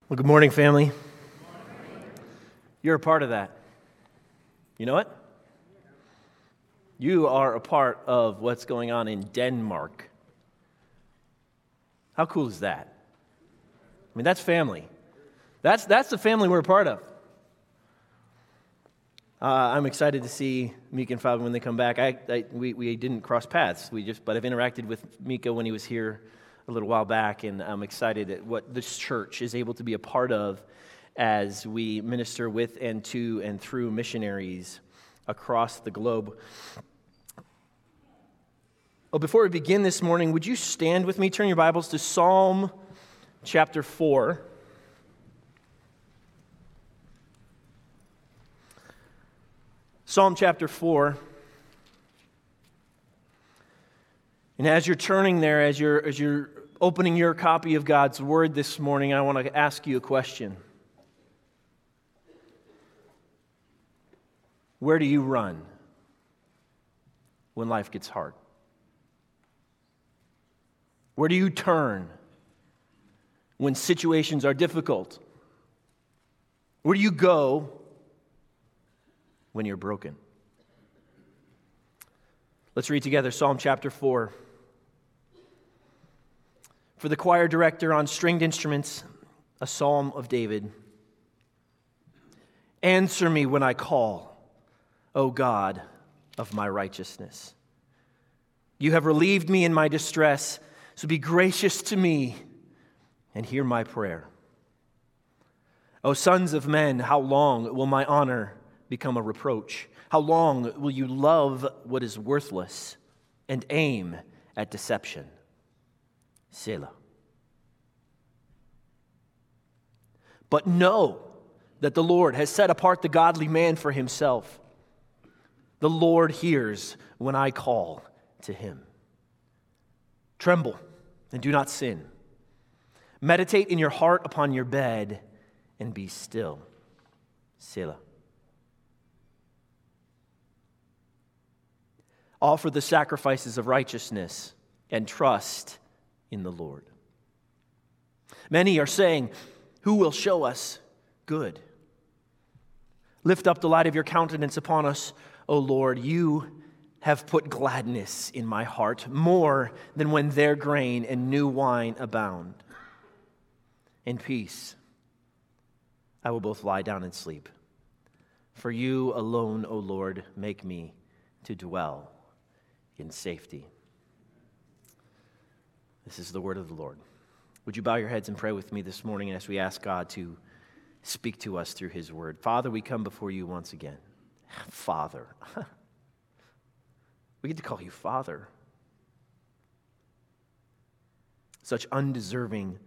Well, good morning, family. You're a part of that. You know what? You are a part of what's going on in Denmark. How cool is that? I mean, that's family. That's the family we're a part of. I'm excited to see Mika and Fabian when they come back. We didn't cross paths. But I've interacted with Mika when he was here a little while back, and I'm excited at what this church is able to be a part of as we minister with and to and through missionaries across the globe. Oh, before we begin this morning, would you stand with me? Turn your Bibles to Psalm chapter 4. Psalm chapter 4. And as you're turning there, as you're opening your copy of God's Word this morning, I want to ask you a question. Where do you run when life gets hard? Where do you turn when situations are difficult? Where do you go when you're broken? Let's read together Psalm chapter 4. For the choir director on stringed instruments, a psalm of David. Answer me when I call, O God of my righteousness. You have relieved me in my distress, so be gracious to me and hear my prayer. O sons of men, how long will my honor become a reproach? How long will you love what is worthless and aim at deception? Selah. But know that the Lord has set apart the godly man for himself. The Lord hears when I call to him. Tremble and do not sin. Meditate in your heart upon your bed and be still. Selah. Offer the sacrifices of righteousness and trust in the Lord. Many are saying, who will show us good? Lift up the light of your countenance upon us, O Lord. You have put gladness in my heart, more than when their grain and new wine abound. In peace, I will both lie down and sleep. For you alone, O Lord, make me to dwell in safety. This is the word of the Lord. Would you bow your heads and pray with me this morning as we ask God to speak to us through his word? Father, we come before you once again. Father. We get to call you Father. Such undeserving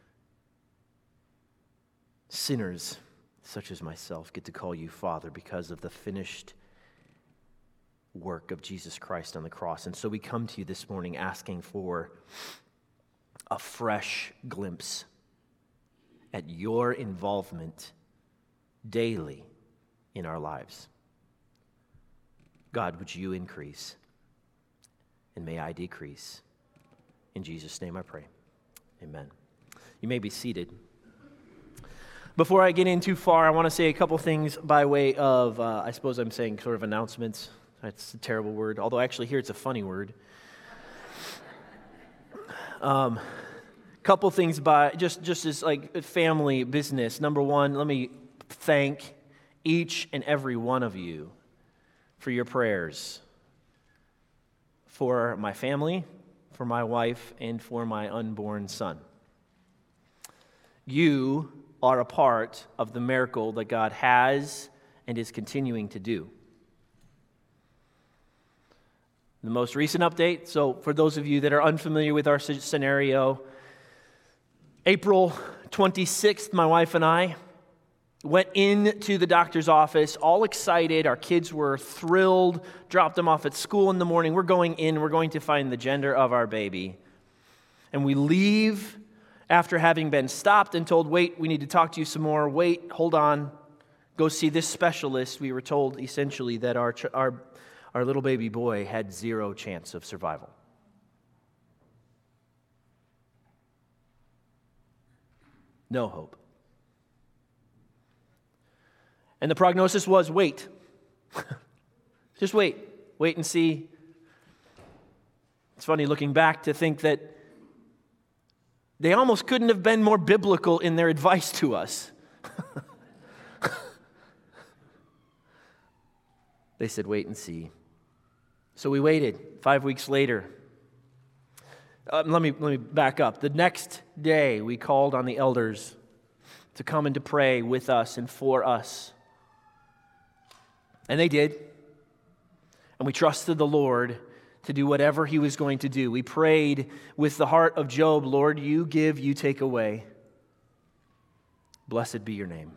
sinners, such as myself, get to call you Father because of the finished work of Jesus Christ on the cross. And so we come to you this morning asking for a fresh glimpse at your involvement daily in our lives. God, would you increase, and may I decrease. In Jesus' name I pray. Amen. You may be seated. Before I get in too far, I want to say a couple things by way of, I suppose I'm saying sort of announcements. That's a terrible word, although actually here it's a funny word. Couple things by just as like family business. Number one, let me thank each and every one of you for your prayers for my family, for my wife, and for my unborn son. You are a part of the miracle that God has and is continuing to do. The most recent update, so for those of you that are unfamiliar with our scenario, April 26th, my wife and I went into the doctor's office, all excited. Our kids were thrilled, dropped them off at school in the morning. We're going in, we're going to find the gender of our baby. And we leave after having been stopped and told, wait, we need to talk to you some more. Wait, hold on, go see this specialist. We were told essentially that our little baby boy had zero chance of survival. No hope. And the prognosis was wait. Just wait. Wait and see. It's funny looking back to think that they almost couldn't have been more biblical in their advice to us. They said, wait and see. So we waited. 5 weeks later. Let me back up. The next day, we called on the elders to come and to pray with us and for us. And they did. And we trusted the Lord to do whatever He was going to do. We prayed with the heart of Job, Lord, you give, you take away. Blessed be your name.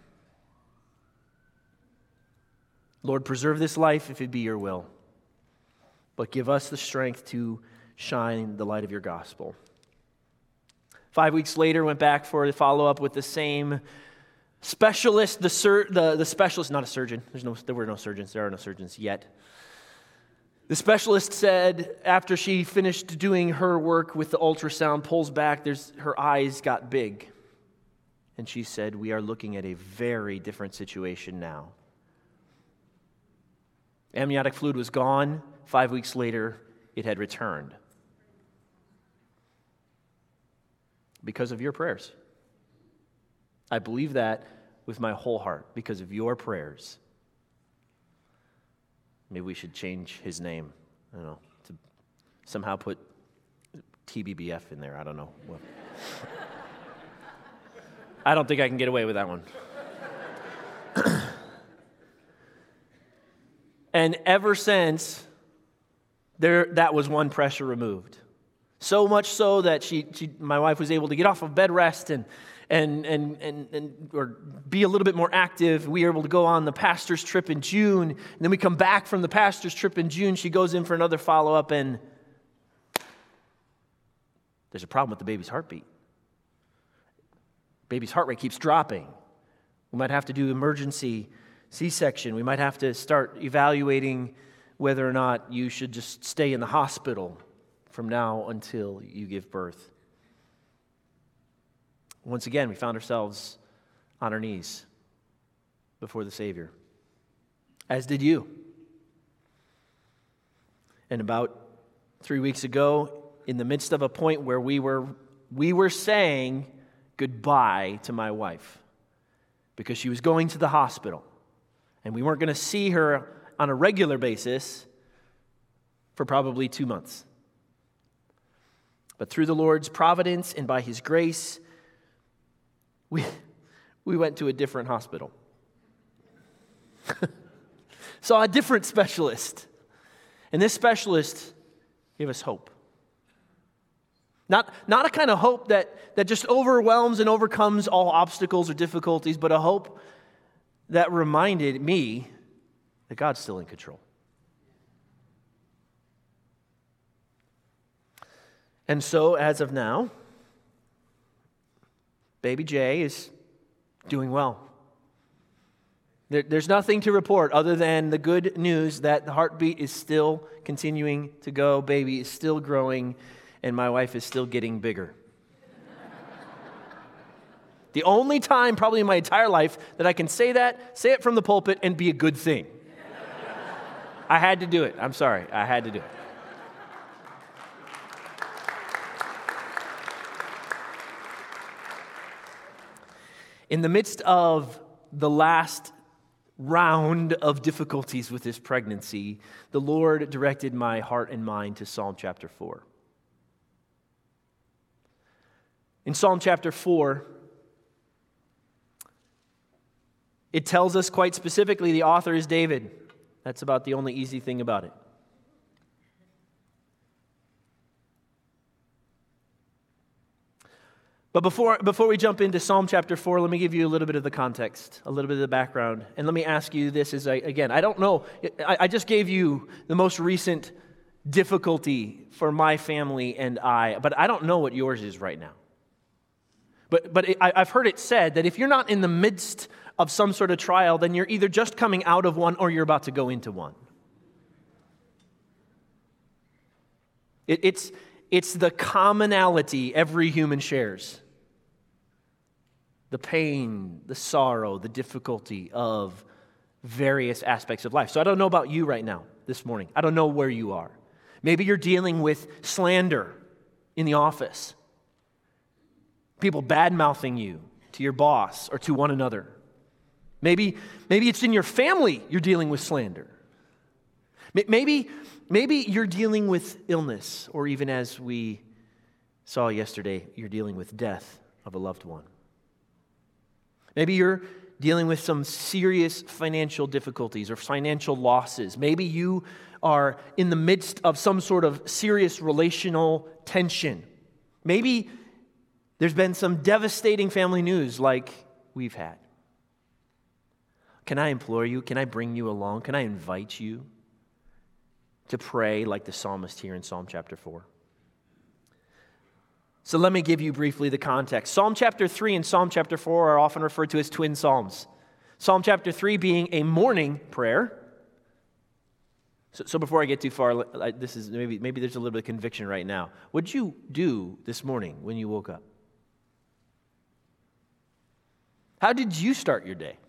Lord, preserve this life if it be your will, but give us the strength to shine the light of your gospel. 5 weeks later, went back for a follow-up with the same specialist, the specialist, not a surgeon. There were no surgeons. There are no surgeons yet. The specialist said after she finished doing her work with the ultrasound, pulls back, her eyes got big. And she said, we are looking at a very different situation now. Amniotic fluid was gone. 5 weeks later, it had returned. Because of your prayers. I believe that with my whole heart, because of your prayers. Maybe we should change his name. I don't know, to somehow put TBBF in there. I don't know. Well, I don't think I can get away with that one. And ever since, that was one pressure removed. So much so that my wife was able to get off of bed rest and or be a little bit more active. We were able to go on the pastor's trip in June. And then we come back from the pastor's trip in June. She goes in for another follow-up, and there's a problem with the baby's heartbeat. Baby's heart rate keeps dropping. We might have to do emergency C-section. We might have to start evaluating whether or not you should just stay in the hospital from now until you give birth. Once again, we found ourselves on our knees before the Savior, as did you. And about 3 weeks ago, in the midst of a point where we were saying goodbye to my wife because she was going to the hospital, and we weren't going to see her on a regular basis for probably 2 months. But through the Lord's providence and by His grace, we went to a different hospital. Saw a different specialist. And this specialist gave us hope. Not a kind of hope that just overwhelms and overcomes all obstacles or difficulties, but a hope that reminded me that God's still in control. And so, as of now, baby Jay is doing well. There's nothing to report other than the good news that the heartbeat is still continuing to go, baby is still growing, and my wife is still getting bigger. The only time probably in my entire life that I can say it from the pulpit and be a good thing. I had to do it. I'm sorry. I had to do it. In the midst of the last round of difficulties with this pregnancy, the Lord directed my heart and mind to Psalm chapter 4. In Psalm chapter 4, it tells us quite specifically the author is David. That's about the only easy thing about it. But before we jump into Psalm chapter 4, let me give you a little bit of the context, a little bit of the background. And let me ask you this, I don't know, I just gave you the most recent difficulty for my family and but I don't know what yours is right now. But I've heard it said that if you're not in the midst of some sort of trial, then you're either just coming out of one or you're about to go into one. It's the commonality every human shares. The pain, the sorrow, the difficulty of various aspects of life. So I don't know about you right now, this morning. I don't know where you are. Maybe you're dealing with slander in the office. People bad-mouthing you to your boss or to one another. Maybe it's in your family you're dealing with slander. Maybe you're dealing with illness, or even as we saw yesterday, you're dealing with death of a loved one. Maybe you're dealing with some serious financial difficulties or financial losses. Maybe you are in the midst of some sort of serious relational tension. Maybe there's been some devastating family news like we've had. Can I implore you? Can I bring you along? Can I invite you to pray like the psalmist here in Psalm chapter 4? So let me give you briefly the context. Psalm chapter 3 and Psalm chapter 4 are often referred to as twin psalms. Psalm chapter 3 being a morning prayer. So before I get too far, this is maybe there's a little bit of conviction right now. What did you do this morning when you woke up? How did you start your day?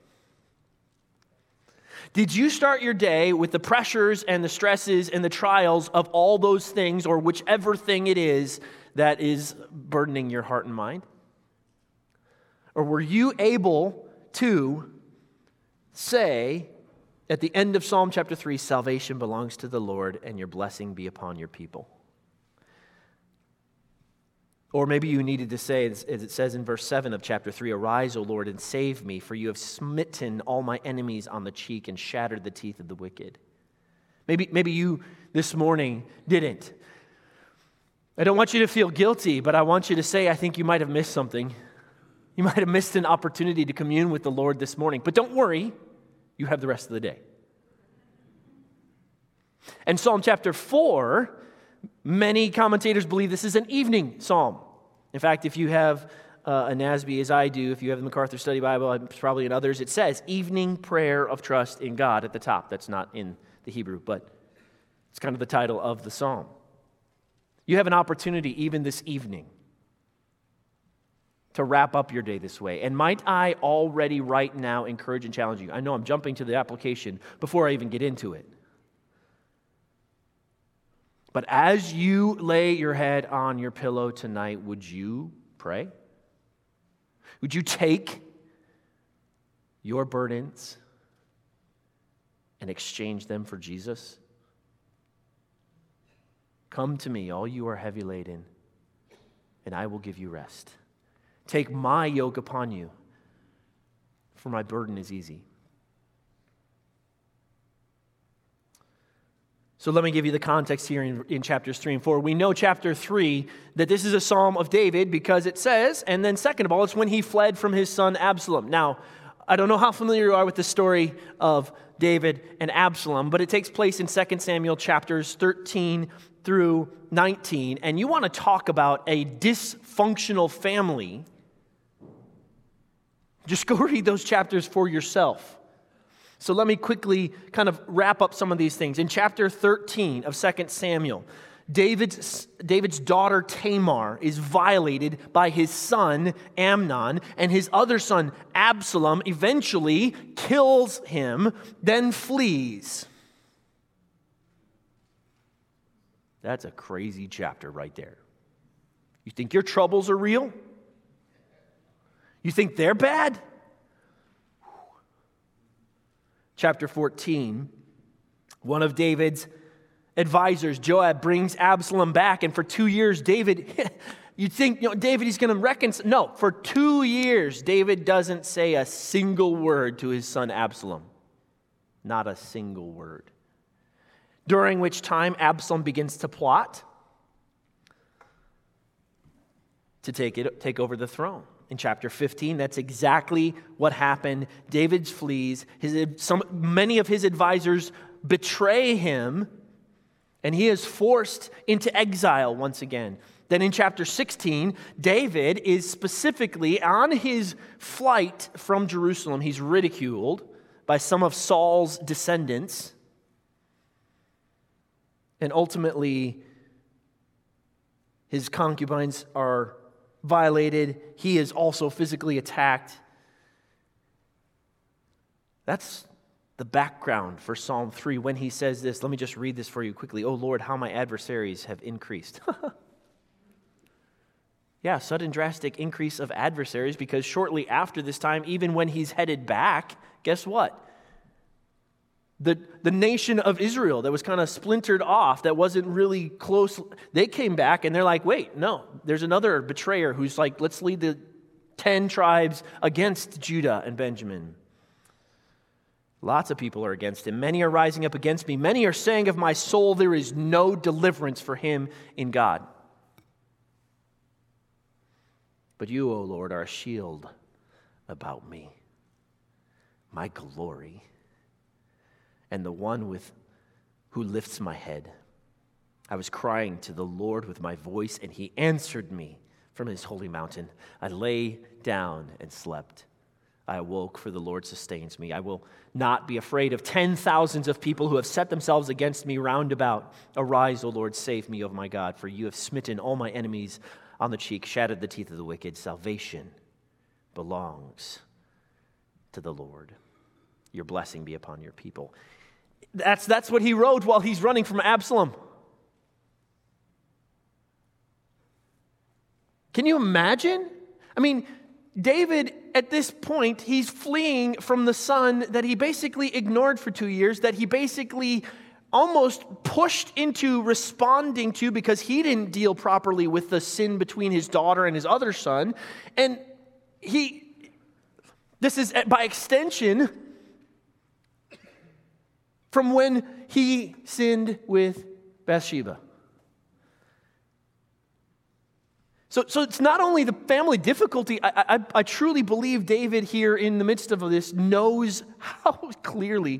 Did you start your day with the pressures and the stresses and the trials of all those things, or whichever thing it is that is burdening your heart and mind? Or were you able to say at the end of Psalm chapter 3, salvation belongs to the Lord and your blessing be upon your people? Or maybe you needed to say, as it says in verse 7 of chapter 3, arise, O Lord, and save me, for you have smitten all my enemies on the cheek and shattered the teeth of the wicked. Maybe you this morning didn't. I don't want you to feel guilty, but I want you to say, I think you might have missed something. You might have missed an opportunity to commune with the Lord this morning. But don't worry, you have the rest of the day. And Psalm chapter 4, many commentators believe this is an evening psalm. In fact, if you have a NASB, as I do, if you have the MacArthur Study Bible, probably in others, it says evening prayer of trust in God at the top. That's not in the Hebrew, but it's kind of the title of the psalm. You have an opportunity even this evening to wrap up your day this way. And might I already right now encourage and challenge you? I know I'm jumping to the application before I even get into it. But as you lay your head on your pillow tonight, would you pray? Would you take your burdens and exchange them for Jesus? Come to me, all you are heavy laden, and I will give you rest. Take my yoke upon you, for my burden is easy. So let me give you the context here in chapters 3 and 4. We know chapter 3 that this is a psalm of David because it says, and then second of all, it's when he fled from his son Absalom. Now, I don't know how familiar you are with the story of David and Absalom, but it takes place in 2 Samuel chapters 13 through 19. And you want to talk about a dysfunctional family, just go read those chapters for yourself. So let me quickly kind of wrap up some of these things. In chapter 13 of 2 Samuel, David's daughter Tamar is violated by his son Amnon, and his other son Absalom eventually kills him, then flees. That's a crazy chapter right there. You think your troubles are real? You think they're bad? Chapter 14, one of David's advisors, Joab, brings Absalom back, and for 2 years, David, you'd think, David, he's going to reconcile. No, for 2 years, David doesn't say a single word to his son Absalom. Not a single word. During which time, Absalom begins to plot to take over the throne. In chapter 15, that's exactly what happened. David flees. Many of his advisors betray him, and he is forced into exile once again. Then in chapter 16, David is specifically on his flight from Jerusalem. He's ridiculed by some of Saul's descendants. And ultimately, his concubines are violated. He is also physically attacked. That's the background for Psalm 3 when he says this. Let me just read this for you quickly. "Oh Lord, how my adversaries have increased." Yeah, sudden drastic increase of adversaries, because shortly after this time, even when he's headed back, guess what? The nation of Israel that was kind of splintered off, that wasn't really close, they came back and they're like, wait, no, there's another betrayer who's like, let's lead the 10 tribes against Judah and Benjamin. Lots of people are against him. Many are rising up against me. Many are saying of my soul, there is no deliverance for him in God. But you, O Lord, are a shield about me, my glory, and the one who lifts my head. I was crying to the Lord with my voice, and he answered me from his holy mountain. I lay down and slept. I awoke, for the Lord sustains me. I will not be afraid of 10,000s of people who have set themselves against me round about. Arise, O Lord, save me, O my God, for you have smitten all my enemies on the cheek, shattered the teeth of the wicked. Salvation belongs to the Lord. Your blessing be upon your people. That's what he wrote while he's running from Absalom. Can you imagine? I mean, David, at this point, he's fleeing from the son that he basically ignored for 2 years, that he basically almost pushed into responding to because he didn't deal properly with the sin between his daughter and his other son. And this is by extension from when he sinned with Bathsheba. So it's not only the family difficulty. I truly believe David here in the midst of this knows how clearly,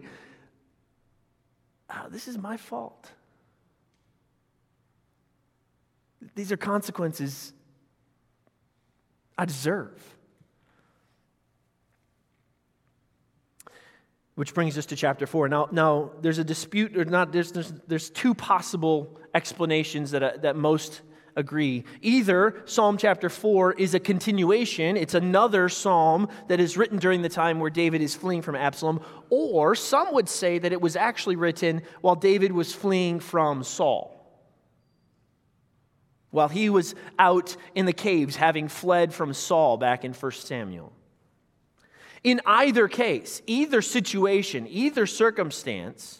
this is my fault. These are consequences I deserve. Which brings us to chapter 4. Now there's a dispute, or not? There's two possible explanations that most agree. Either Psalm chapter 4 is a continuation, it's another psalm that is written during the time where David is fleeing from Absalom, or some would say that it was actually written while David was fleeing from Saul, while he was out in the caves having fled from Saul back in 1 Samuel. In either case, either situation, either circumstance,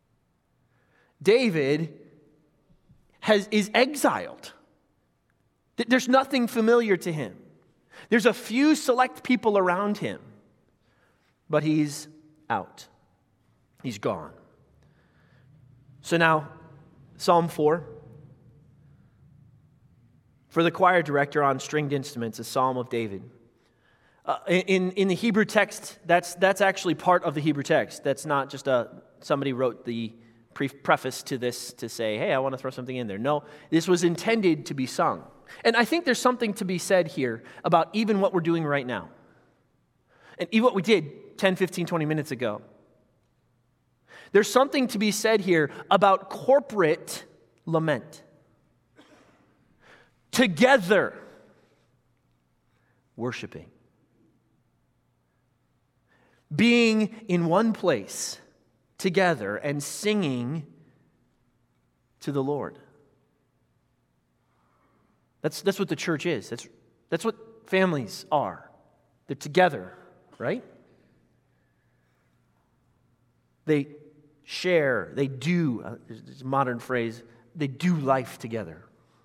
David is exiled. There's nothing familiar to him. There's a few select people around him, but he's out. He's gone. So now, Psalm 4. For the choir director on stringed instruments, a psalm of David. In the Hebrew text, that's actually part of the Hebrew text. That's not just somebody wrote the preface to this to say, hey, I want to throw something in there. No, this was intended to be sung. And I think there's something to be said here about even what we're doing right now. And even what we did 10, 15, 20 minutes ago. There's something to be said here about corporate lament. Together, worshiping. Being in one place together and singing to the Lord. That's what the church is. That's what families are. They're together, right? They share, they do, it's a modern phrase, they do life together.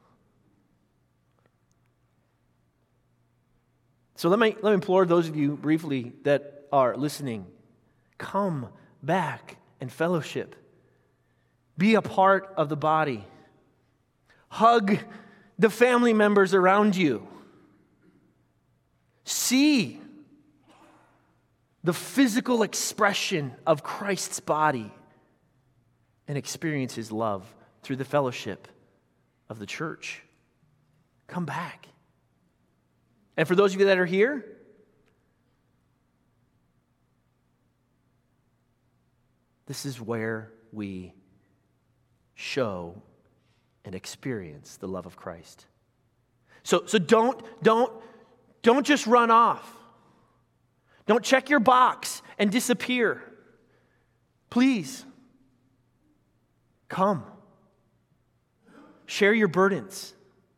So let me implore those of you briefly that are listening, come back and fellowship. Be a part of the body. Hug the family members around you. See the physical expression of Christ's body and experience His love through the fellowship of the church. Come back. And for those of you that are here, this is where we show and experience the love of Christ. So don't just run off. Don't check your box and disappear. Please, come. Share your burdens.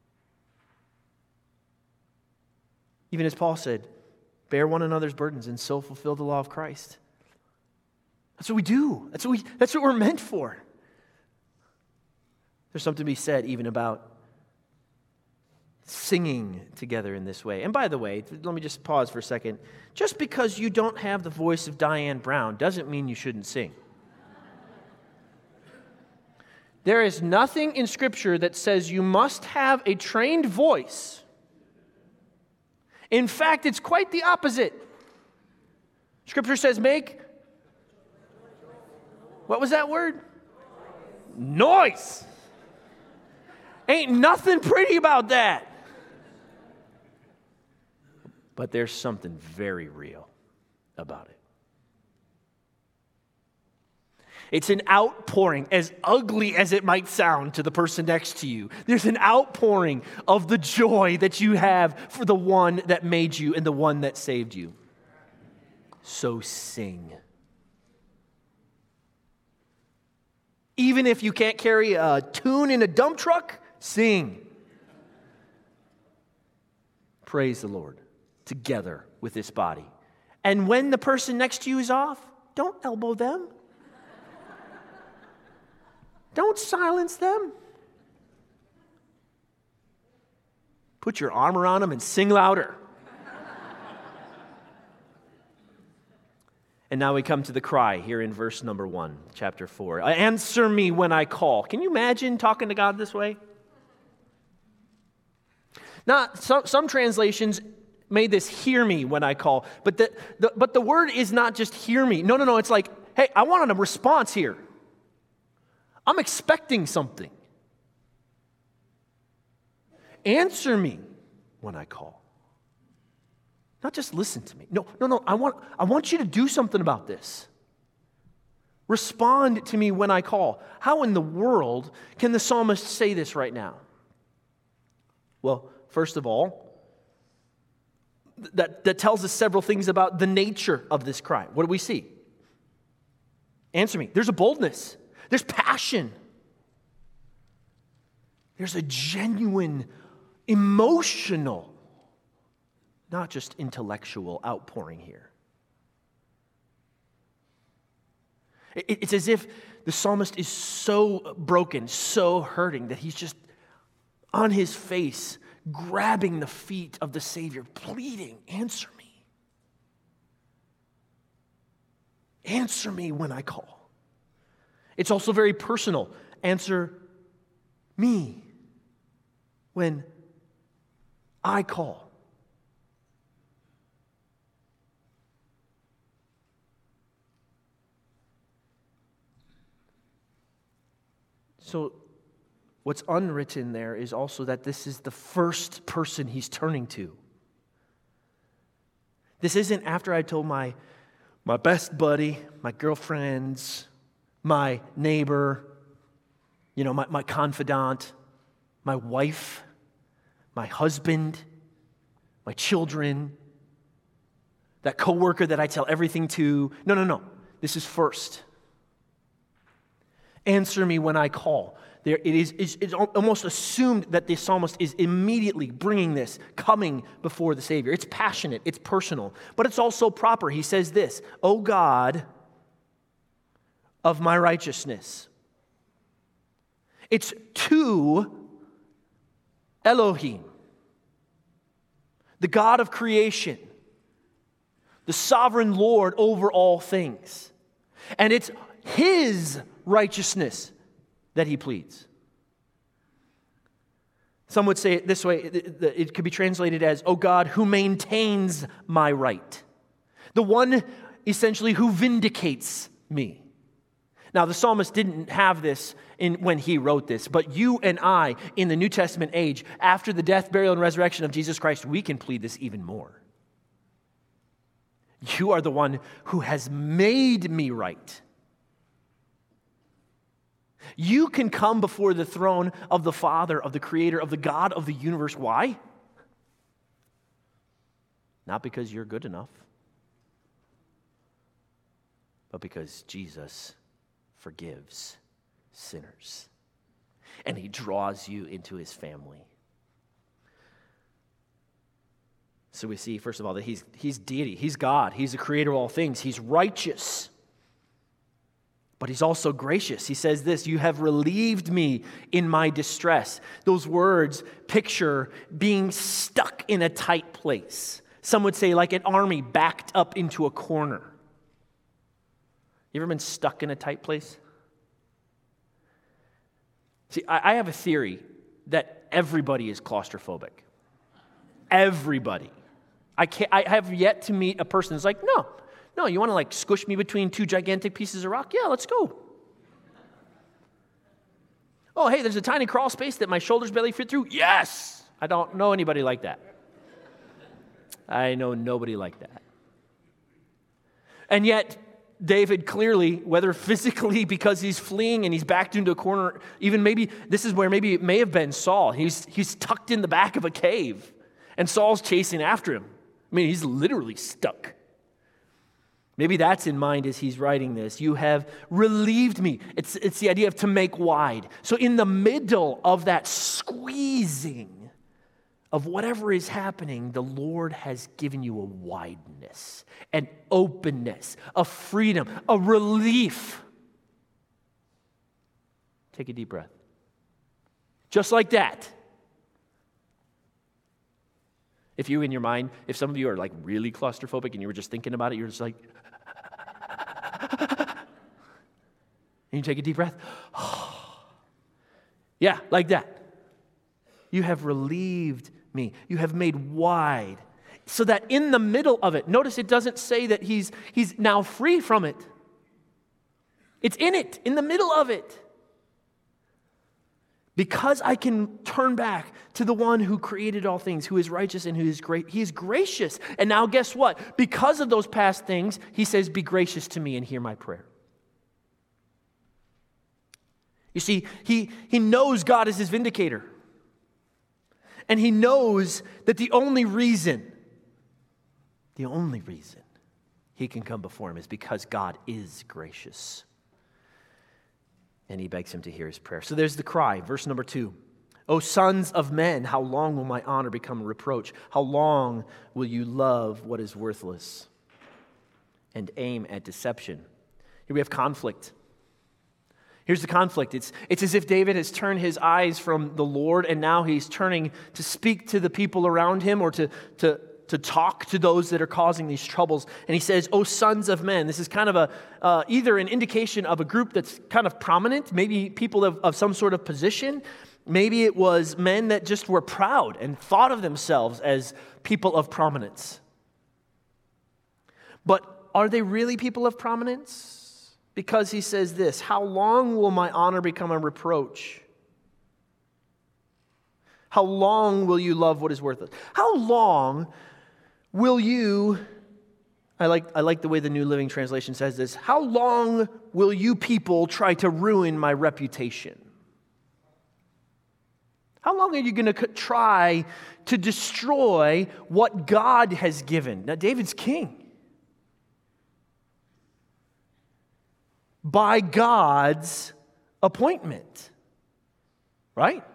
Even as Paul said, bear one another's burdens and so fulfill the law of Christ. That's what we do. That's what we're meant for. There's something to be said even about singing together in this way. And by the way, let me just pause for a second. Just because you don't have the voice of Diane Brown doesn't mean you shouldn't sing. There is nothing in Scripture that says you must have a trained voice. In fact, it's quite the opposite. Scripture says what was that word? Noise. Ain't nothing pretty about that. But there's something very real about it. It's an outpouring, as ugly as it might sound to the person next to you. There's an outpouring of the joy that you have for the one that made you and the one that saved you. So sing. Even if you can't carry a tune in a dump truck, sing. Praise the Lord together with this body. And when the person next to you is off, don't elbow them. Don't silence them. Put your arm around them and sing louder. And now we come to the cry here in verse number 1, chapter 4. Answer me when I call. Can you imagine talking to God this way? Now, some translations made this hear me when I call. But the word is not just hear me. No. It's like, hey, I want a response here. I'm expecting something. Answer me when I call. Not just listen to me. No. I want you to do something about this. Respond to me when I call. How in the world can the psalmist say this right now? Well, first of all, that tells us several things about the nature of this cry. What do we see? Answer me. There's a boldness. There's passion. There's a genuine, emotional, not just intellectual outpouring here. It's as if the psalmist is so broken, so hurting, that he's just on his face, grabbing the feet of the Savior, pleading, answer me. Answer me when I call. It's also very personal. Answer me when I call. So, what's unwritten there is also that this is the first person he's turning to. This isn't after I told my best buddy, my girlfriends, my neighbor, my confidant, my wife, my husband, my children, that coworker that I tell everything to. No. This is first. Answer me when I call. It's almost assumed that the psalmist is immediately bringing this, coming before the Savior. It's passionate, it's personal, but it's also proper. He says this, O God of my righteousness. It's to Elohim, the God of creation, the sovereign Lord over all things. And it's His righteousness that he pleads. Some would say it this way, it could be translated as, O God, who maintains my right. The one, essentially, who vindicates me. Now, the psalmist didn't have this when he wrote this, but you and I, in the New Testament age, after the death, burial, and resurrection of Jesus Christ, we can plead this even more. You are the one who has made me right. You can come before the throne of the Father, of the Creator, of the God of the universe. Why? Not because you're good enough, but because Jesus forgives sinners. And he draws you into his family. So we see, first of all, that he's deity. He's God. He's the creator of all things. He's righteous. But he's also gracious. He says this, you have relieved me in my distress. Those words picture being stuck in a tight place. Some would say like an army backed up into a corner. You ever been stuck in a tight place? See, I have a theory that everybody is claustrophobic. Everybody. I have yet to meet a person who's like, no, you want to like squish me between two gigantic pieces of rock? Yeah, let's go. Oh, hey, there's a tiny crawl space that my shoulders barely fit through. Yes! I don't know anybody like that. I know nobody like that. And yet, David clearly, whether physically because he's fleeing and he's backed into a corner, even maybe this is where maybe it may have been Saul. He's tucked in the back of a cave and Saul's chasing after him. I mean, he's literally stuck. Maybe that's in mind as he's writing this. You have relieved me. It's the idea of to make wide. So in the middle of that squeezing of whatever is happening, the Lord has given you a wideness, an openness, a freedom, a relief. Take a deep breath. Just like that. If you in your mind, if some of you are like really claustrophobic and you were just thinking about it, you're just like, and you take a deep breath. Yeah, like that. You have relieved me. You have made wide. So that in the middle of it, notice it doesn't say that he's now free from it. It's in the middle of it. Because I can turn back to the one who created all things, who is righteous and who is great. He is gracious. And now guess what? Because of those past things, he says, be gracious to me and hear my prayer. You see, he knows God is his vindicator. And he knows that the only reason he can come before him is because God is gracious. And he begs him to hear his prayer. So there's the cry, verse number 2. O sons of men, how long will my honor become a reproach? How long will you love what is worthless and aim at deception? Here we have conflict. Here's the conflict. It's as if David has turned his eyes from the Lord and now he's turning to speak to the people around him or to talk to those that are causing these troubles. And he says, "O sons of men." This is kind of either an indication of a group that's kind of prominent, maybe people of some sort of position. Maybe it was men that just were proud and thought of themselves as people of prominence. But are they really people of prominence? Because he says this, "How long will my honor become a reproach? How long will you love what is worthless?" How long will you, I like the way the New Living Translation says this, how long will you people try to ruin my reputation? How long are you going to try to destroy what God has given? Now, David's king. By God's appointment. Right?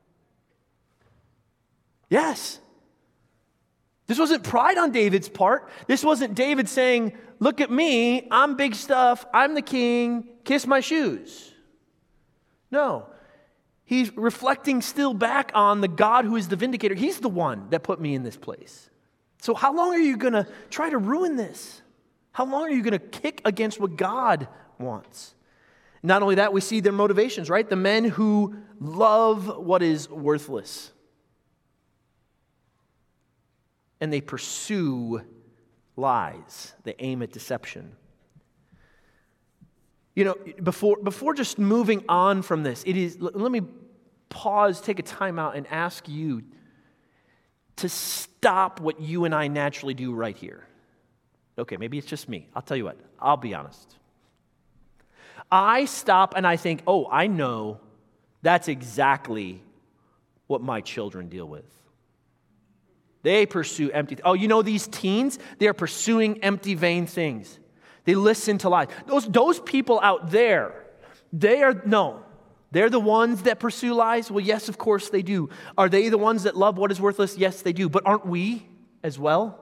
Yes. This wasn't pride on David's part. This wasn't David saying, "Look at me, I'm big stuff, I'm the king, kiss my shoes." No. He's reflecting still back on the God who is the vindicator. He's the one that put me in this place. So how long are you going to try to ruin this? How long are you going to kick against what God wants? Not only that, we see their motivations, right? The men who love what is worthless. And they pursue lies. They aim at deception. You know, before just moving on from this, let me pause, take a time out, and ask you to stop what you and I naturally do right here. Okay, maybe it's just me. I'll tell you what, I'll be honest. I stop and I think, I know that's exactly what my children deal with. They pursue empty. These teens, they are pursuing empty, vain things. They listen to lies. Those people out there They're the ones that pursue lies? Well, yes, of course they do. Are they the ones that love what is worthless? Yes, they do. But aren't we as well?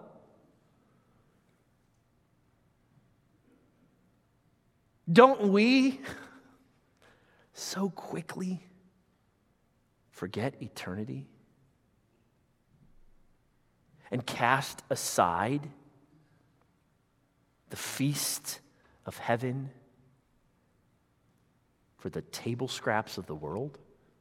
Don't we so quickly forget eternity and cast aside the feast of heaven for the table scraps of the world?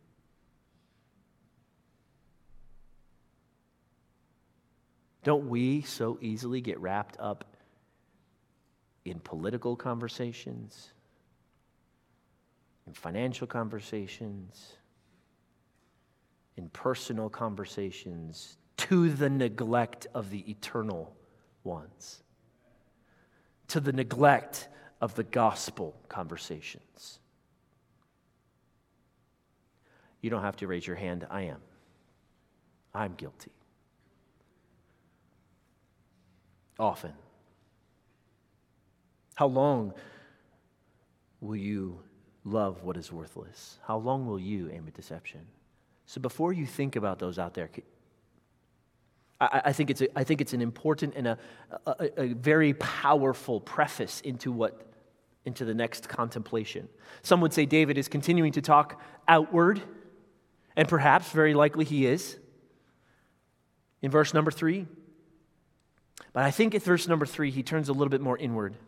Don't we so easily get wrapped up in political conversations, in financial conversations, in personal conversations, to the neglect of the eternal ones, to the neglect of the gospel conversations? You don't have to raise your hand. I am. I'm guilty. Often. How long will you love what is worthless? How long will you aim at deception? So before you think about those out there, I think it's an important and a very powerful preface into the next contemplation. Some would say David is continuing to talk outward, and perhaps, very likely he is, in verse number 3. But I think at verse number 3, he turns a little bit more inward.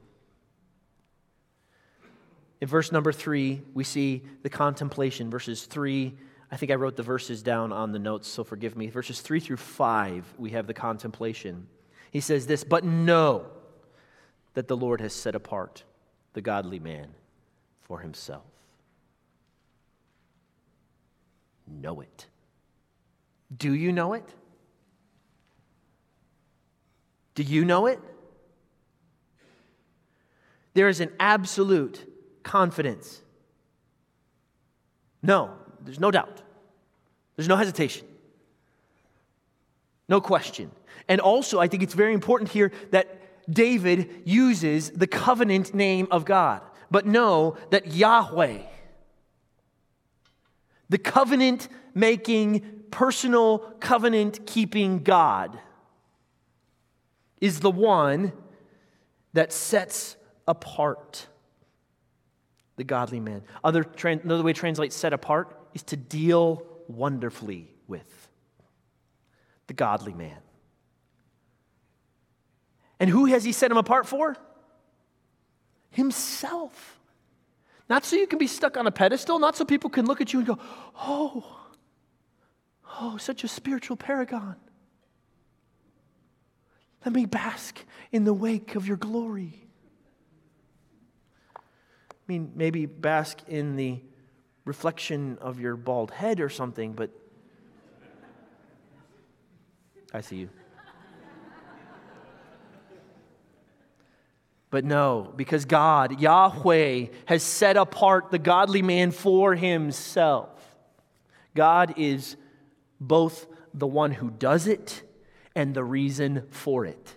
In verse number 3, we see the contemplation. Verses 3, I think I wrote the verses down on the notes, so forgive me. Verses 3 through 5, we have the contemplation. He says this, "But know that the Lord has set apart the godly man for himself." Know it. Do you know it? Do you know it? There is an absolute confidence. No, there's no doubt. There's no hesitation. No question. And also, I think it's very important here that David uses the covenant name of God. But know that Yahweh, the covenant-making, personal, covenant-keeping God, is the one that sets apart the godly man. Another way to translate set apart is to deal wonderfully with the godly man. And who has he set him apart for? Himself. Not so you can be stuck on a pedestal, not so people can look at you and go, oh, such a spiritual paragon. Let me bask in the wake of your glory. I mean, maybe bask in the reflection of your bald head or something, but I see you. But no, because God, Yahweh, has set apart the godly man for himself. God is both the one who does it and the reason for it.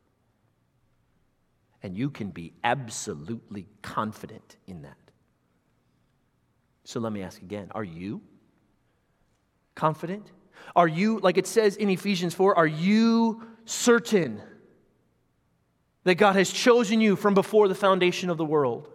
And you can be absolutely confident in that. So let me ask again, are you confident? Are you, like it says in Ephesians 4, are you certain that God has chosen you from before the foundation of the world?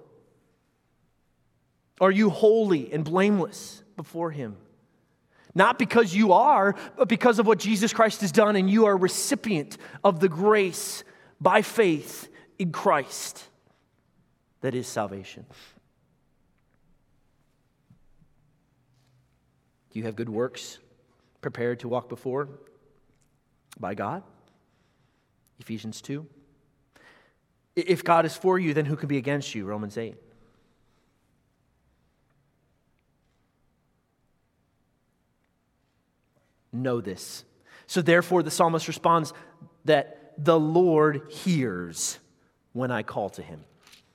Are you holy and blameless before Him? Not because you are, but because of what Jesus Christ has done, and you are a recipient of the grace by faith in Christ that is salvation. Do you have good works prepared to walk before by God? Ephesians 2. If God is for you, then who can be against you? Romans 8. Know this. So therefore the psalmist responds that the Lord hears when I call to Him.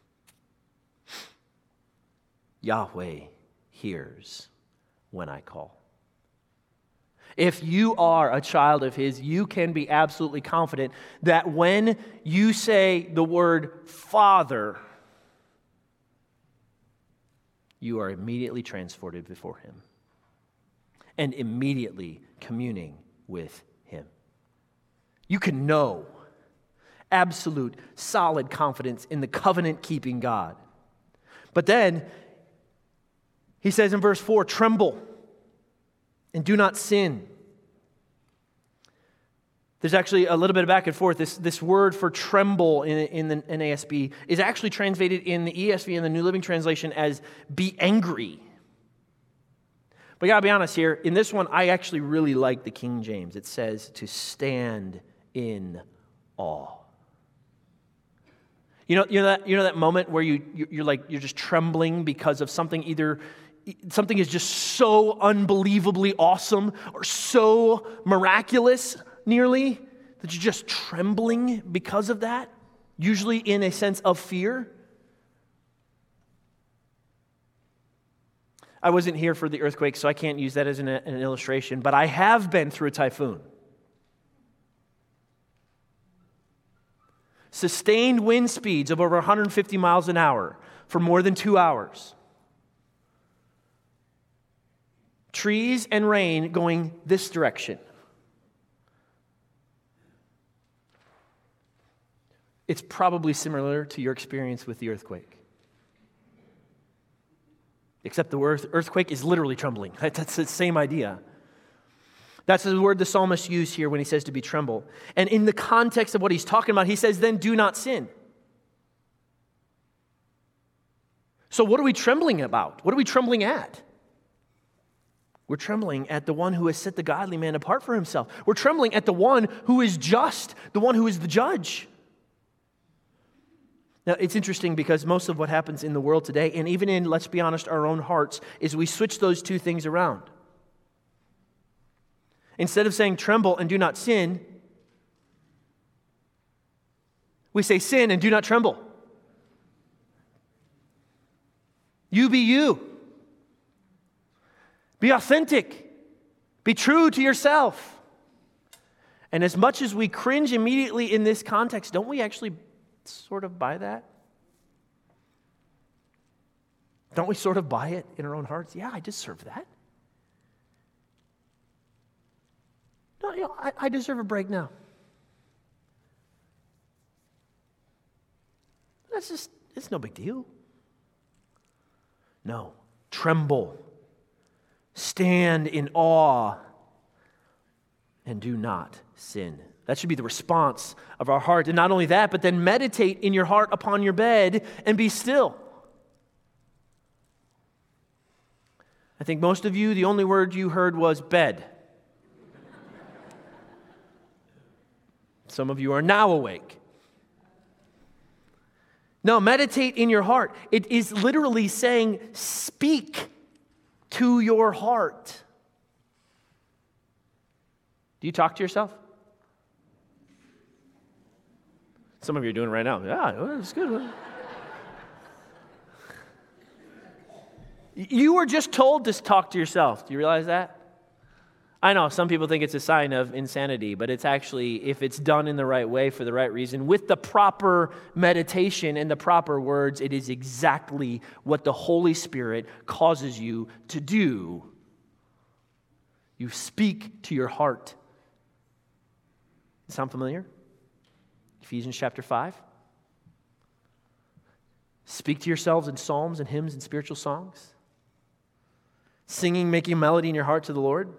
Yahweh hears when I call. If you are a child of His, you can be absolutely confident that when you say the word Father, you are immediately transported before him and immediately communing with him. You can know absolute, solid confidence in the covenant-keeping God. But then, he says in verse 4, tremble and do not sin. There's actually a little bit of back and forth. This word for tremble in the NASB is actually translated in the ESV and the New Living Translation as be angry. But I gotta be honest here, in this one, I actually really like the King James. It says to stand in awe. You know that moment where you're just trembling because of something something is just so unbelievably awesome or so miraculous nearly that you're just trembling because of that, usually in a sense of fear. I wasn't here for the earthquake, so I can't use that as an illustration, but I have been through a typhoon. Sustained wind speeds of over 150 miles an hour for more than 2 hours. Trees and rain going this direction. It's probably similar to your experience with the earthquake. Except the earthquake is literally trembling. That's the same idea. That's the word the psalmist used here when he says to be tremble. And in the context of what he's talking about, he says, then do not sin. So what are we trembling about? What are we trembling at? We're trembling at the one who has set the godly man apart for himself. We're trembling at the one who is just, the one who is the judge. Now, it's interesting because most of what happens in the world today, and even in, let's be honest, our own hearts, is we switch those two things around. Instead of saying tremble and do not sin, we say sin and do not tremble. You be you. Be authentic. Be true to yourself. And as much as we cringe immediately in this context, don't we actually sort of buy that? Don't we sort of buy it in our own hearts? Yeah, I deserve that. No, I deserve a break now. It's no big deal. No, tremble, stand in awe, and do not sin. That should be the response of our heart. And not only that, but then meditate in your heart upon your bed and be still. I think most of you, the only word you heard was bed. Some of you are now awake. No, meditate in your heart. It is literally saying, speak to your heart. Do you talk to yourself? Some of you are doing it right now. Yeah, it's good. You were just told to talk to yourself. Do you realize that? I know some people think it's a sign of insanity, but it's actually, if it's done in the right way for the right reason, with the proper meditation and the proper words, it is exactly what the Holy Spirit causes you to do. You speak to your heart. Sound familiar? Ephesians chapter 5. Speak to yourselves in psalms and hymns and spiritual songs. Singing, making melody in your heart to the Lord.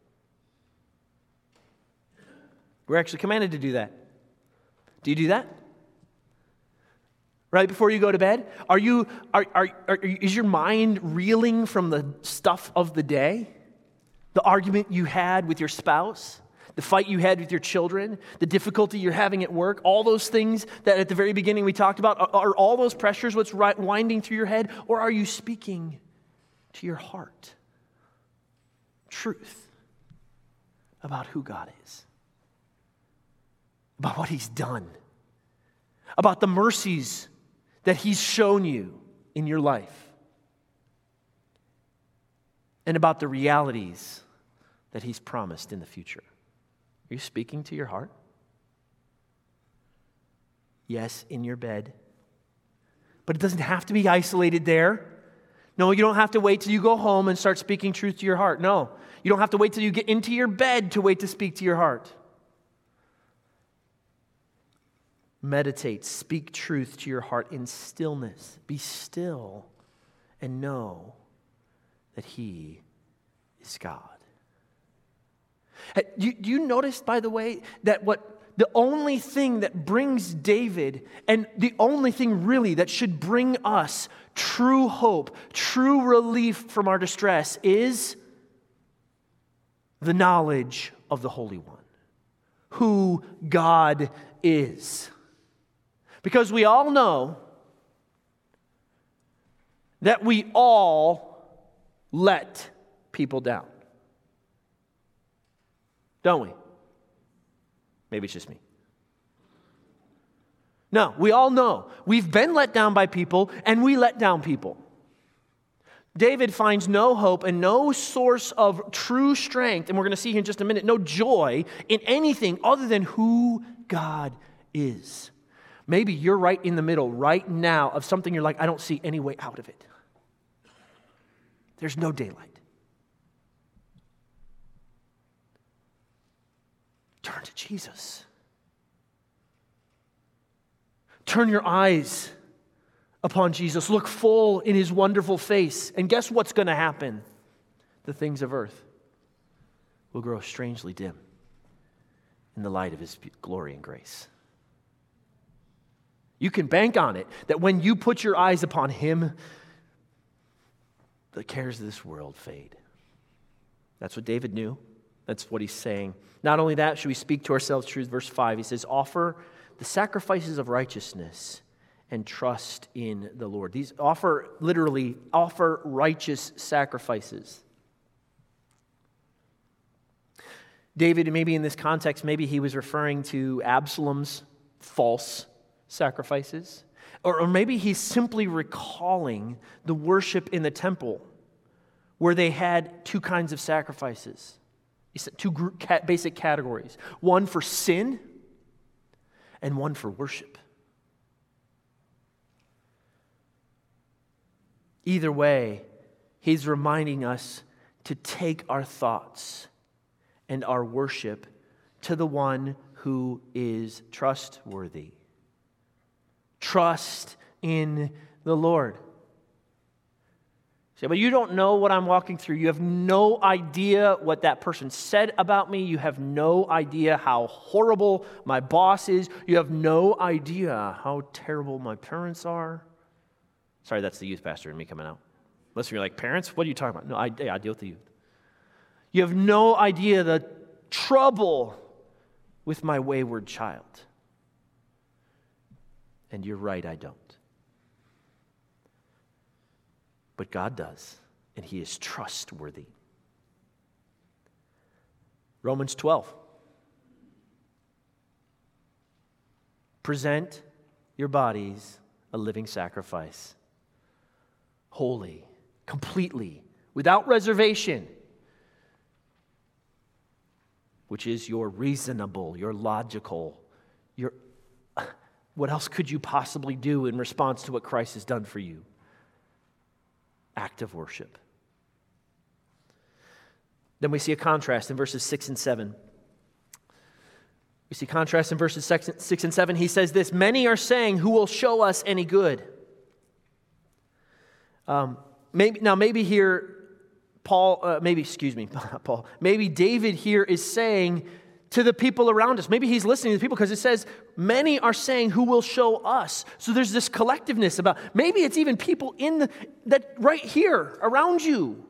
We're actually commanded to do that. Do you do that? Right before you go to bed? Is your mind reeling from the stuff of the day? The argument you had with your spouse? The fight you had with your children? The difficulty you're having at work? All those things that at the very beginning we talked about, are all those pressures what's winding through your head? Or are you speaking to your heart truth about who God is? About what He's done, about the mercies that He's shown you in your life, and about the realities that He's promised in the future. Are you speaking to your heart? Yes, in your bed. But it doesn't have to be isolated there. No, you don't have to wait till you go home and start speaking truth to your heart. No, you don't have to wait till you get into your bed to wait to speak to your heart. Meditate, speak truth to your heart in stillness. Be still and know that He is God. Do you notice, by the way, that the only thing that brings David, and the only thing really that should bring us true hope, true relief from our distress, is the knowledge of the Holy One, who God is. Because we all know that we all let people down. Don't we? Maybe it's just me. No, we all know. We've been let down by people, and we let down people. David finds no hope and no source of true strength, and we're going to see here in just a minute, no joy in anything other than who God is. Maybe you're right in the middle right now of something you're like, I don't see any way out of it. There's no daylight. Turn to Jesus. Turn your eyes upon Jesus. Look full in His wonderful face. And guess what's going to happen? The things of earth will grow strangely dim in the light of His glory and grace. You can bank on it that when you put your eyes upon Him, the cares of this world fade. That's what David knew. That's what he's saying. Not only that, should we speak to ourselves truth? Verse 5, he says, offer the sacrifices of righteousness and trust in the Lord. These offer righteous sacrifices. David, maybe in this context, maybe he was referring to Absalom's false sacrifices. Or maybe he's simply recalling the worship in the temple where they had two kinds of sacrifices. He said two basic categories. One for sin and one for worship. Either way, he's reminding us to take our thoughts and our worship to the one who is trustworthy. Trust in the Lord. Say, but you don't know what I'm walking through. You have no idea what that person said about me. You have no idea how horrible my boss is. You have no idea how terrible my parents are. Sorry, that's the youth pastor in me coming out. Listen, you're like, parents? What are you talking about? No, I deal with the youth. You have no idea the trouble with my wayward child. And you're right, I don't. But God does, and He is trustworthy. Romans 12. Present your bodies a living sacrifice, holy, completely, without reservation, which is your reasonable, your logical, your what else could you possibly do in response to what Christ has done for you? Act of worship. Then we see a contrast in verses 6 and 7. We see contrast in verses 6 and 7. He says this, many are saying, who will show us any good? Maybe here, maybe David here is saying to the people around us. Maybe he's listening to the people because it says, many are saying, who will show us? So there's this collectiveness about, maybe it's even people that right here around you.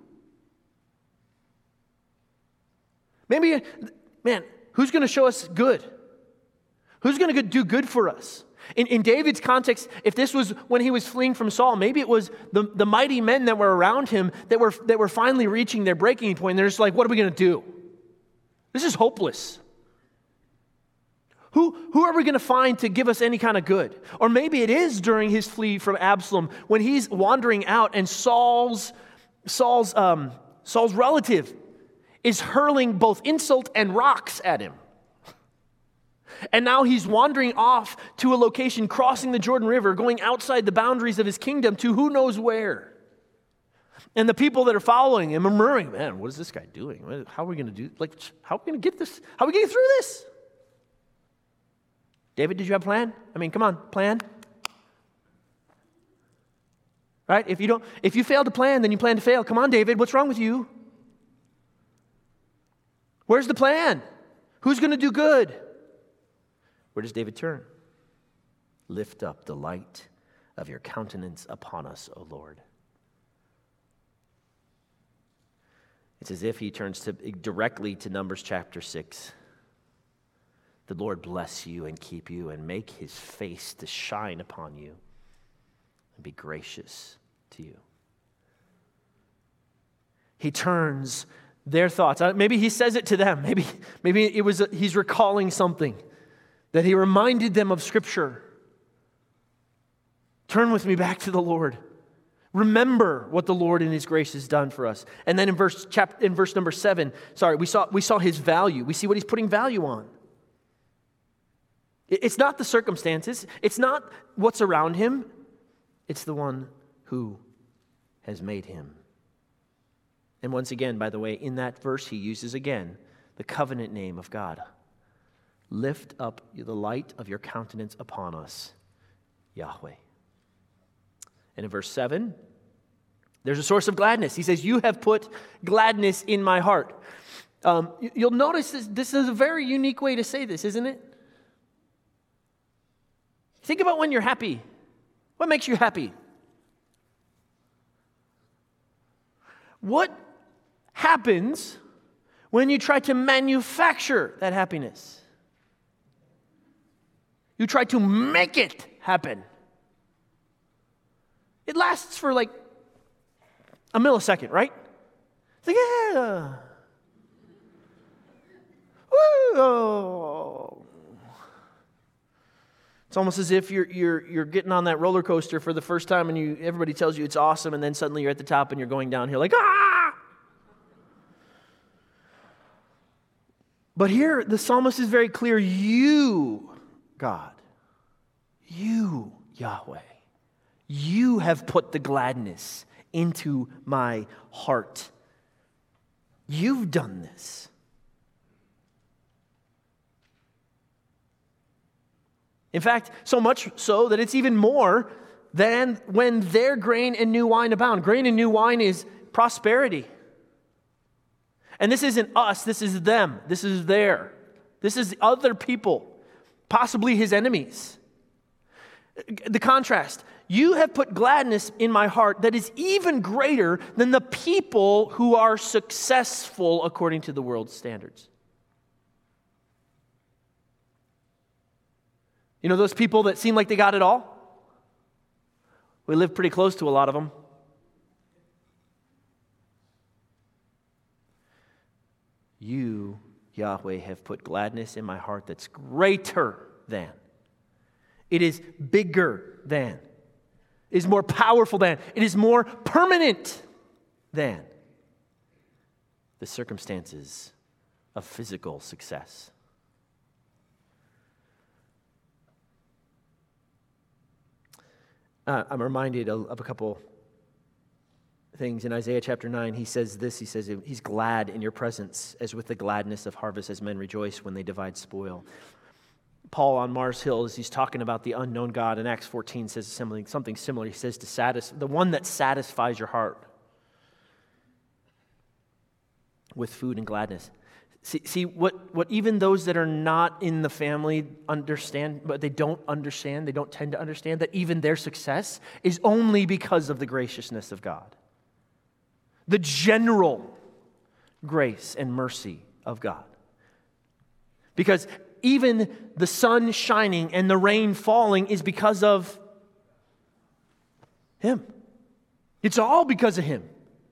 Maybe, man, who's going to show us good? Who's going to do good for us? In David's context, if this was when he was fleeing from Saul, maybe it was the mighty men that were around him that were finally reaching their breaking point. And they're just like, what are we going to do? This is hopeless. Who are we going to find to give us any kind of good? Or maybe it is during his flee from Absalom when he's wandering out and Saul's relative is hurling both insult and rocks at him. And now he's wandering off to a location, crossing the Jordan River, going outside the boundaries of his kingdom to who knows where. And the people that are following him are murmuring, man, what is this guy doing? How are we going to do? Like, how are we going to get this? How are we going to get through this? David, did you have a plan? I mean, come on, plan. Right? If you fail to plan, then you plan to fail. Come on, David, what's wrong with you? Where's the plan? Who's going to do good? Where does David turn? Lift up the light of your countenance upon us, O Lord. It's as if he turns directly to Numbers chapter 6. The Lord bless you and keep you and make his face to shine upon you and be gracious to you. He turns their thoughts. Maybe he says it to them. Maybe it was he's recalling something that he reminded them of Scripture. Turn with me back to the Lord. Remember what the Lord in his grace has done for us. And then in verse number 7, we saw his value. We see what he's putting value on. It's not the circumstances. It's not what's around him. It's the one who has made him. And once again, by the way, in that verse he uses again the covenant name of God. Lift up the light of your countenance upon us, Yahweh. And in verse 7, there's a source of gladness. He says, you have put gladness in my heart. You'll notice this is a very unique way to say this, isn't it? Think about when you're happy. What makes you happy? What happens when you try to manufacture that happiness? You try to make it happen. It lasts for like a millisecond, right? It's like, yeah. Woo. It's almost as if you're getting on that roller coaster for the first time and everybody tells you it's awesome, and then suddenly you're at the top and you're going downhill like, ah! But here the psalmist is very clear. You, God, you, Yahweh, you have put the gladness into my heart. You've done this. In fact, so much so that it's even more than when their grain and new wine abound. Grain and new wine is prosperity. And this isn't us, this is them, this is this is other people, possibly his enemies. The contrast, you have put gladness in my heart that is even greater than the people who are successful according to the world's standards. You know those people that seem like they got it all? We live pretty close to a lot of them. You, Yahweh, have put gladness in my heart that's greater than. It is bigger than. It is more powerful than. It is more permanent than the circumstances of physical success. I'm reminded of a couple things. In Isaiah chapter 9, he says this. He says, he's glad in your presence, as with the gladness of harvest, as men rejoice when they divide spoil. Paul on Mars Hill, as he's talking about the unknown God in Acts 14, says something similar. He says, the one that satisfies your heart with food and gladness. See what even those that are not in the family understand, but they don't tend to understand that even their success is only because of the graciousness of God. The general grace and mercy of God. Because even the sun shining and the rain falling is because of Him. It's all because of Him.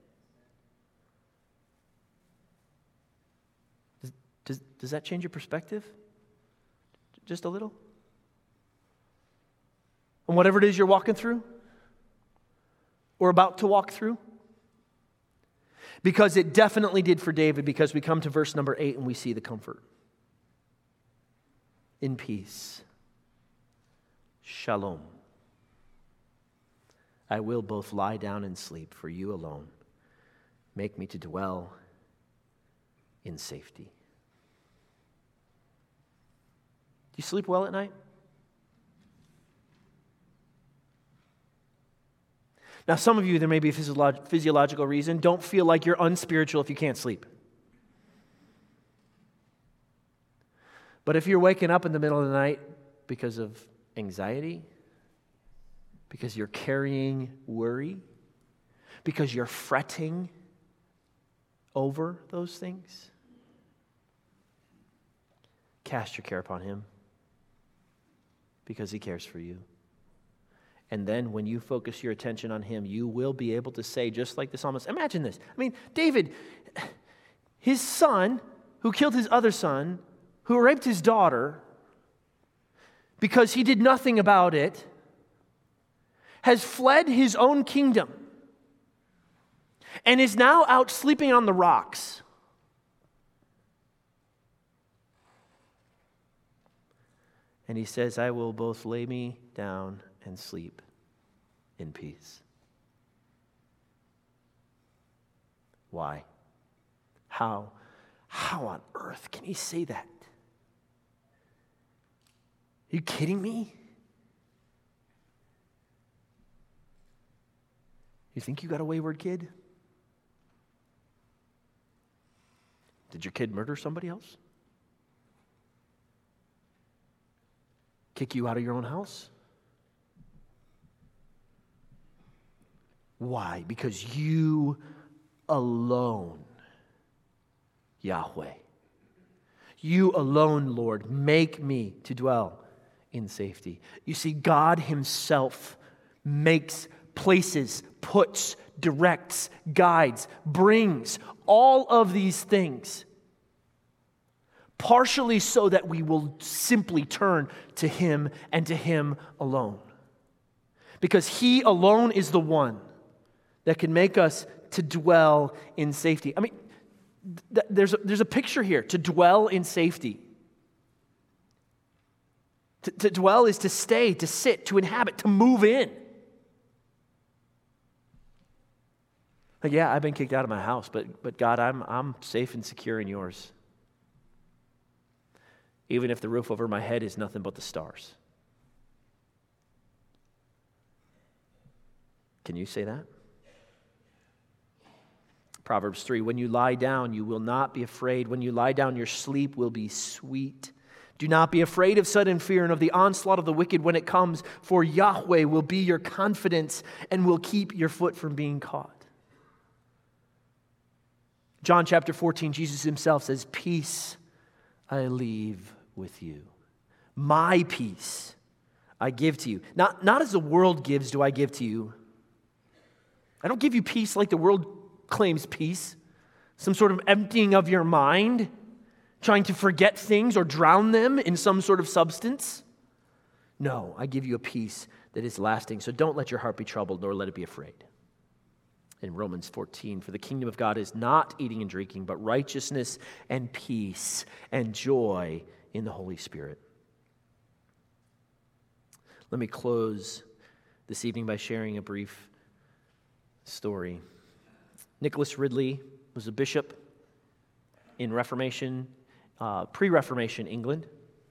Does that change your perspective? Just a little? On whatever it is you're walking through? Or about to walk through? Because it definitely did for David, because we come to verse number 8 and we see the comfort. In peace. Shalom. I will both lie down and sleep, for you alone make me to dwell in safety. Do you sleep well at night? Now, some of you, there may be a physiological reason. Don't feel like you're unspiritual if you can't sleep. But if you're waking up in the middle of the night because of anxiety, because you're carrying worry, because you're fretting over those things, cast your care upon Him because He cares for you. And then when you focus your attention on Him, you will be able to say, just like the psalmist, imagine this. I mean, David, his son, who killed his other son, who raped his daughter, because he did nothing about it, has fled his own kingdom and is now out sleeping on the rocks. And he says, I will both lay me down and sleep in peace. Why? How on earth can he say that? Are you kidding me? You think you got a wayward kid? Did your kid murder somebody else? Kick you out of your own house? Why? Because you alone, Yahweh, you alone, Lord, make me to dwell in safety. You see, God Himself makes places, puts, directs, guides, brings all of these things, partially so that we will simply turn to Him and to Him alone. Because He alone is the one that can make us to dwell in safety. I mean, there's a picture here, to dwell in safety. To dwell is to stay, to sit, to inhabit, to move in. Like, yeah, I've been kicked out of my house, but God, I'm safe and secure in yours. Even if the roof over my head is nothing but the stars. Can you say that? Proverbs 3, when you lie down, you will not be afraid. When you lie down, your sleep will be sweet. Do not be afraid of sudden fear and of the onslaught of the wicked when it comes, for Yahweh will be your confidence and will keep your foot from being caught. John chapter 14, Jesus Himself says, peace I leave with you. My peace I give to you. Not as the world gives do I give to you. I don't give you peace like the world claims peace, some sort of emptying of your mind, trying to forget things or drown them in some sort of substance. No, I give you a peace that is lasting. So don't let your heart be troubled, nor let it be afraid. In Romans 14, for the kingdom of God is not eating and drinking, but righteousness and peace and joy in the Holy Spirit. Let me close this evening by sharing a brief story. Nicholas Ridley was a bishop in pre-Reformation England.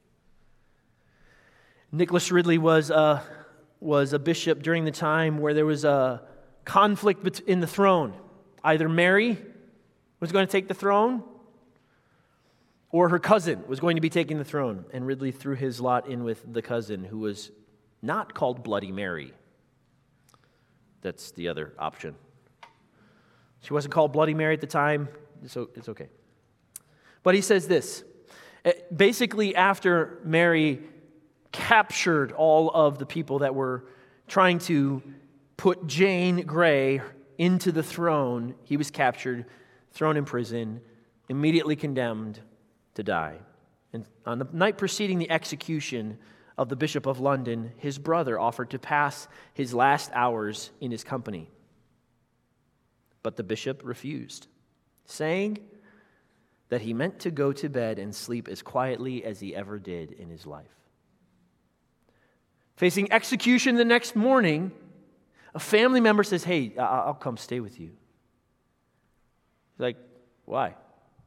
Nicholas Ridley was a bishop during the time where there was a conflict in the throne. Either Mary was going to take the throne, or her cousin was going to be taking the throne. And Ridley threw his lot in with the cousin, who was not called Bloody Mary. That's the other option. She wasn't called Bloody Mary at the time, so it's okay. But he says this. Basically, after Mary captured all of the people that were trying to put Jane Grey into the throne, he was captured, thrown in prison, immediately condemned to die. And on the night preceding the execution of the Bishop of London, his brother offered to pass his last hours in his company. But the bishop refused, saying that he meant to go to bed and sleep as quietly as he ever did in his life. Facing execution the next morning, A family member says, hey, I'll come stay with you. He's like, why?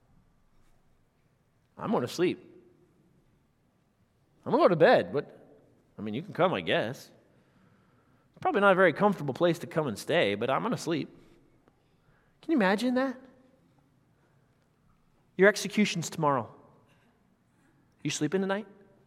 I'm going to sleep. I'm going to go to bed. You can come, I guess. Probably not a very comfortable place to come and stay, but I'm going to sleep. Can you imagine that? Your execution's tomorrow. You sleeping tonight?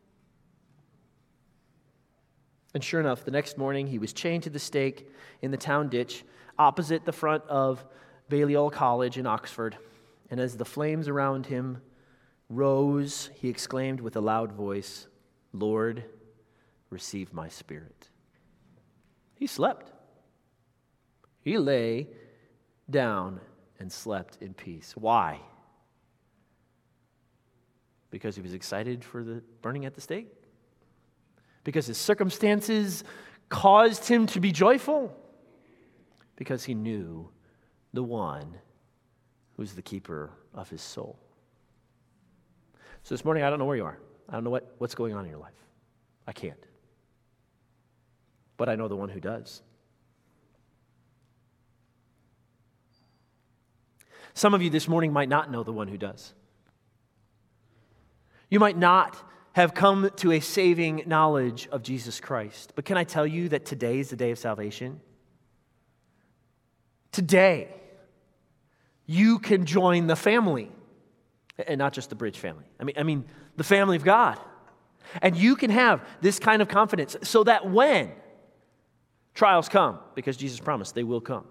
And sure enough, the next morning he was chained to the stake in the town ditch opposite the front of Balliol College in Oxford. And as the flames around him rose, he exclaimed with a loud voice, Lord, receive my spirit. He slept. He lay down and slept in peace. Why? Because he was excited for the burning at the stake? Because his circumstances caused him to be joyful? Because he knew the one who's the keeper of his soul. So this morning, I don't know where you are. I don't know what's going on in your life. I can't. But I know the one who does. Some of you this morning might not know the one who does. You might not have come to a saving knowledge of Jesus Christ. But can I tell you that today is the day of salvation? Today, you can join the family. And not just the Bridge family. I mean, the family of God. And you can have this kind of confidence so that when trials come, because Jesus promised they will come,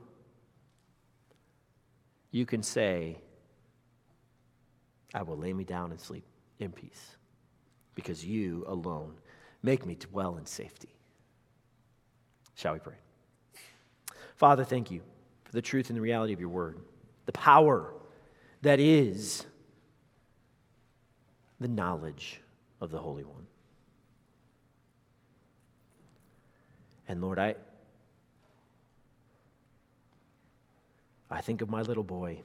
you can say, I will lay me down and sleep in peace, because you alone make me dwell in safety. Shall we pray? Father, thank you for the truth and the reality of your word, the power that is the knowledge of the Holy One. And Lord, I think of my little boy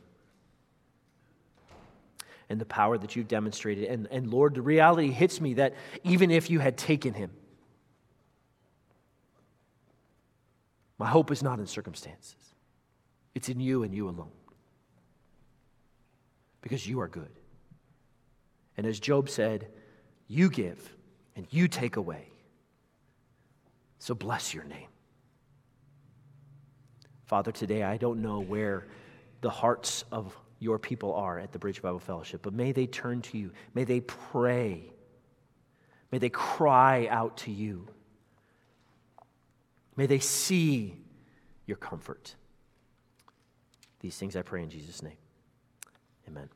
and the power that you've demonstrated. And Lord, the reality hits me that even if you had taken him, my hope is not in circumstances. It's in you and you alone. Because you are good. And as Job said, you give and you take away. So bless your name. Father, today I don't know where the hearts of your people are at the Bridge Bible Fellowship, but may they turn to you. May they pray. May they cry out to you. May they see your comfort. These things I pray in Jesus' name. Amen.